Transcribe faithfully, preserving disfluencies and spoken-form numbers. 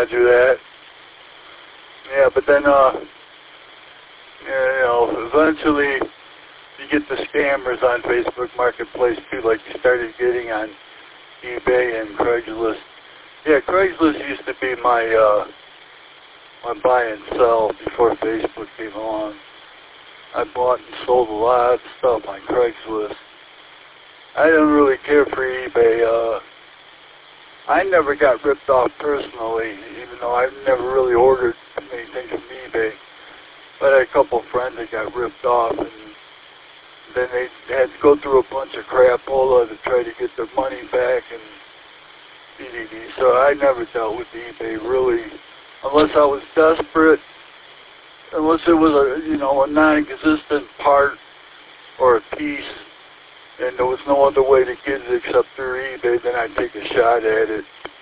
roger that. Yeah, but then, uh, you know, eventually you get the scammers on Facebook Marketplace too, like you started getting on eBay and Craigslist. Yeah, Craigslist used to be my, uh, my buy and sell before Facebook came along. I bought and sold a lot of stuff on Craigslist. I didn't really care for eBay. Uh, I never got ripped off personally, even though I've never really ordered anything from eBay. But I had a couple of friends that got ripped off, and then they had to go through a bunch of crapola to try to get their money back and D D D. So I never dealt with eBay really, unless I was desperate, unless it was a you know a non-existent part or a piece, and there was no other way to get it except through eBay. Then I'd take a shot at it.